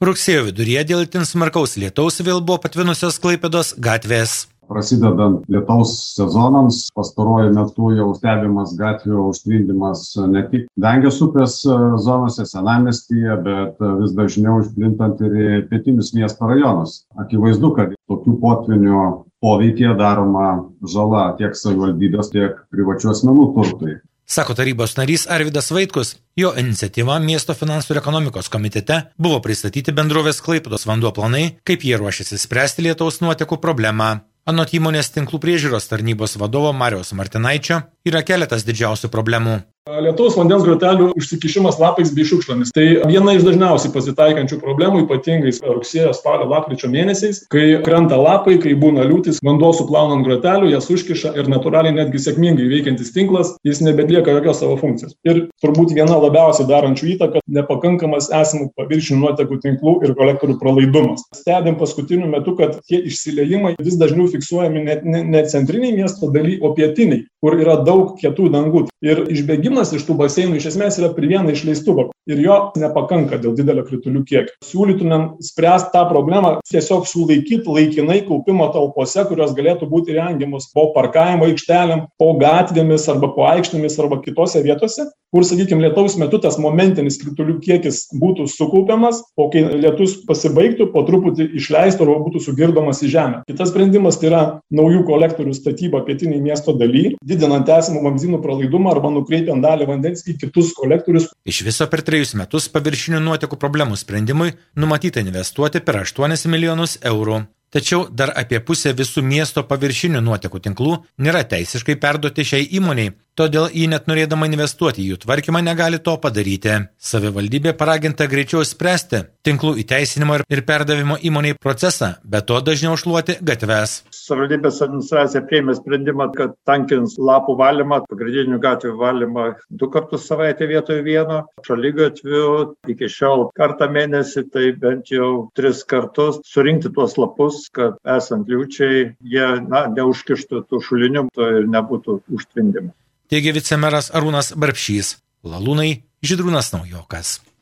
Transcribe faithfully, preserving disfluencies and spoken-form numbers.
Rugsėjo viduryje dėl itin smarkaus lietaus vėl buvo patvinusios Klaipėdos gatvės. Prasidedant lietaus sezonams, pastaruoju metu jau stebimas gatvių užtvindymas ne tik Dangės upės zonose, Senamiestyje, bet vis dažniau išplintant ir į pietinius miesto rajonus. Akivaizdu, kad tokių potvinių poveikyje daroma žala tiek savivaldybės, tiek privačių asmenų turtui. Sako tarybos narys Arvydas Vaitkus, jo iniciatyva miesto finansų ir ekonomikos komitete buvo pristatyti bendrovės Klaipėdos vanduo planai, kaip jie ruošiasi spręsti lietaus nuotekų problemą. Anot įmonės tinklų priežiūros tarnybos vadovo Mariaus Martinaičio yra keletas didžiausių problemų. Lietaus vandens grotelių užsikišimas lapais bei šiukšlėmis. Tai viena iš dažniausiai pasitaikančių problemų, ypatingai rugsėjo, spalio, lapkričio mėnesiais, kai krenta lapai, kai būna liūtis, vanduo suplaunant grotelių, jas užkiša ir natūraliai netgi sėkmingai veikiantis tinklas, jis nebetlieka jokios savo funkcijos. Ir turbūt viena labiausiai darančių įtaką nepakankamas esamų paviršinių nuotekų tinklų ir kolektorių pralaidumas. Stebim paskutiniu metu, kad tie išsiliejimai vis dažniau fiksuojami ne, ne, ne centriniai miesto daly, o pietiniai, kur yra daug kietų dangų. Ir išbėgimas iš tų baseinų iš esmės yra prie vieno išleistuvo ir jo nepakanka dėl didelio kritulių kiekio. Siūlytumėm spręsti tą problemą, tiesiog sulaikyti laikinai kaupimo talpose, kurios galėtų būti įrengiamos po parkavimo aikštelėm, po gatvėmis arba po aikštėmis arba kitose vietose, kur, sakykime, lietaus metu tas momentinis kritulių kiekis būtų sukaupiamas, o kai lietus pasibaigtų, po truputį išleistų arba būtų sugirdomas į žemę. Kitas sprendimas tai yra naujų kolektorių statyba pietiniai miesto daly, didinant esamų vamzdynų pralaidumą arba nukreipiant dalį vandens į kitus kolektorius. Iš viso per trejus metus paviršinių nuotekų problemų sprendimui numatyta investuoti per aštuonis milijonus eurų. Tačiau dar apie pusę visų miesto paviršinių nuotekų tinklų nėra teisiškai perduoti šiai įmoniai, todėl jį net norėdama investuoti į jų tvarkymą negali to padaryti. Savivaldybė paraginta greičiau spręsti tinklų įteisinimo ir perdavimo įmoniai procesą, be to dažniau šluoti gatves. Savivaldybės administracija priėmė sprendimą, kad tankins lapų valymą, pagrindinių gatvių valymą du kartus savaitę vietoj vieno, šaligatvių iki šiol kartą mėnesį, tai bent jau tris kartus surinkti tuos lapus, kad esant liūčiai jie na, neužkištų tų šulinių ir nebūtų užtvindimų. Teigė vicemeras Arūnas Barbšys. Lalūnai, Žydrūnas Naujokas.